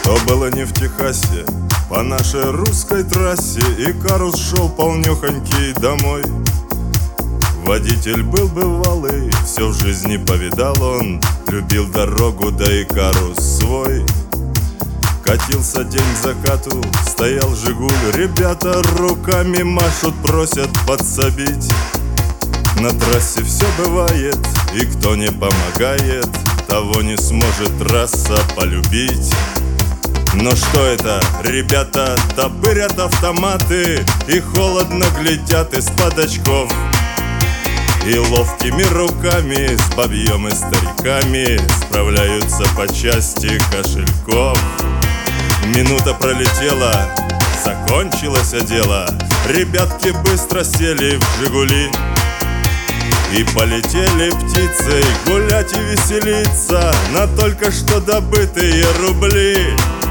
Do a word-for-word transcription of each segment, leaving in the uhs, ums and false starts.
То было не в Техасе, по нашей русской трассе Икарус шел полнёхонький домой. Водитель был бывалый, все в жизни повидал он, любил дорогу, да Икарус свой. Катился день к закату, стоял Жигуль, ребята руками машут, просят подсобить. На трассе все бывает, и кто не помогает, того не сможет трасса полюбить. Но что это, ребята топырят автоматы и холодно глядят из-под очков. И ловкими руками с бабьем и стариками справляются по части кошельков. Минута пролетела, закончилось дело, ребятки быстро сели в Жигули и полетели птицей гулять и веселиться на только что добытые рубли.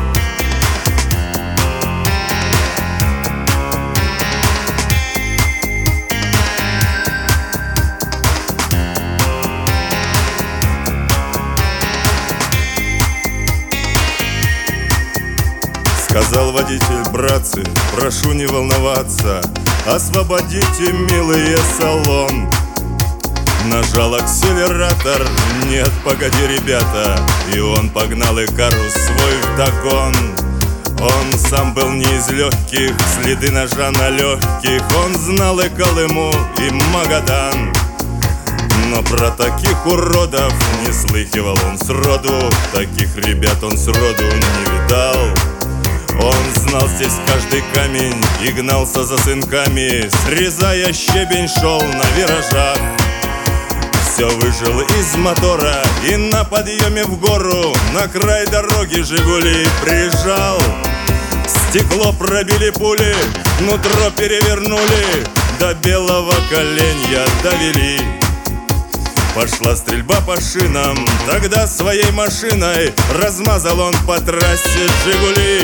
Сказал водитель: братцы, прошу не волноваться, освободите, милые, салон. Нажал акселератор, нет, погоди, ребята, и он погнал Икарус свой вдогон. Он сам был не из легких, следы ножа на легких, он знал и Колыму, и Магадан. Но про таких уродов не слыхивал он сроду, таких ребят он сроду не видал. Он знал здесь каждый камень и гнался за сынками, срезая щебень, шел на виражах. Все выжил из мотора и на подъеме в гору на край дороги Жигули прижал. Стекло пробили пули, нутро перевернули, до белого коленя довели. Пошла стрельба по шинам, тогда своей машиной размазал он по трассе Жигули.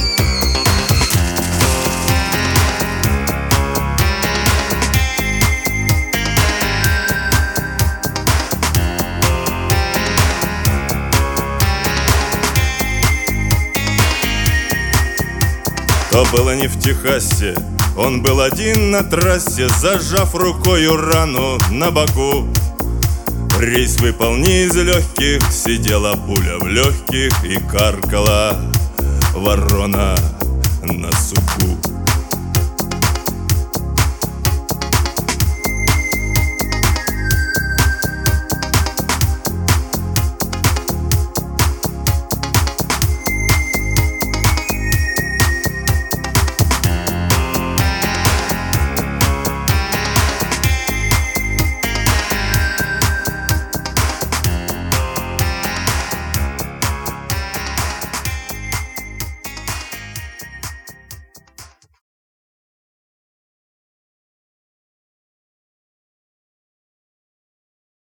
То было не в Техасе, он был один на трассе, зажав рукою рану на боку. Рейс выпал не из легких, сидела пуля в легких и каркала ворона на суку.